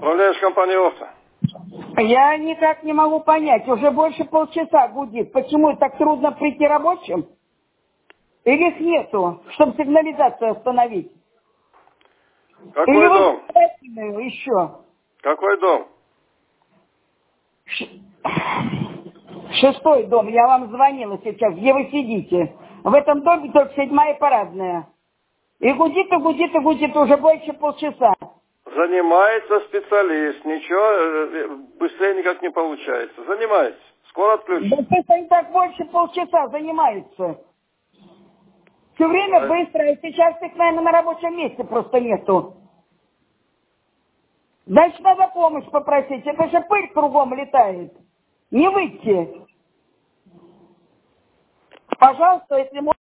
Управляешь компанией «Овца». Я никак не могу понять. Уже больше полчаса гудит. Почему так трудно прийти рабочим? Или их нету, чтобы сигнализацию остановить? Какой Или дом? вы еще? Какой дом? 6-й дом. Я вам звонила сейчас. Где вы сидите? В этом доме только 7-я парадная. И гудит, и гудит, и гудит уже больше полчаса. Занимается специалист. Ничего быстрее никак не получается. Занимается. Скоро отключат. Да это и так больше полчаса занимаются. Все время быстро, и сейчас их, наверное, на рабочем месте просто нету. Значит, надо помощь попросить. Это же пыль кругом летает. Не выйти. Пожалуйста, если можно.